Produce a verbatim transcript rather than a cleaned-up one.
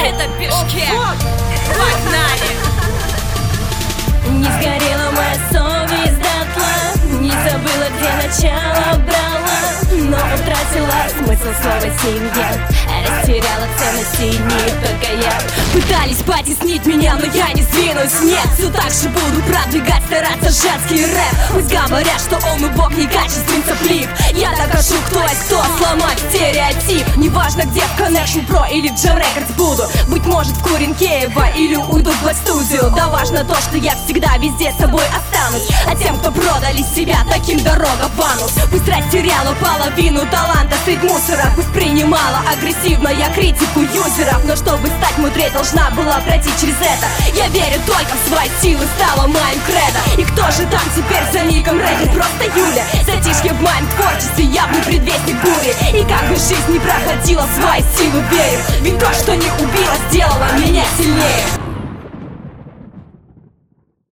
Это Бишкек. Погнали! Не сгорела моя совесть дотла, не забыла, где начало брала, но утратила смысл слова «семья». Растеряла ценности не только я. Пытались потеснить меня, но я не сдвинусь. Нет, все так же буду продвигать, стараться женский рэп. Пусть говорят, что он убог, некачествен цеплик. Я докажу, кто есть кто, сломать стереотип. Неважно где, в Connection Pro или в Jam Records буду. Быть может в Куренкеево или уйду в Black Studio. Да важно то, что я всегда везде с собой останусь. А тем, кто продали себя, таким дорога бонус. Пусть растеряла половину таланта средь мусора, пусть принимала агрессивно я критику юзеров, но чтобы стать мудрее, должна была пройти через это. Я верю только в свои силы, стала моим кредо. И кто же там теперь за ником Рэди? Просто Юля. Затишье в моем творчестве, явный предвестник бури. И как бы жизнь не проходила, в свои силы верю. Ведь то, что не убило, сделало меня сильнее.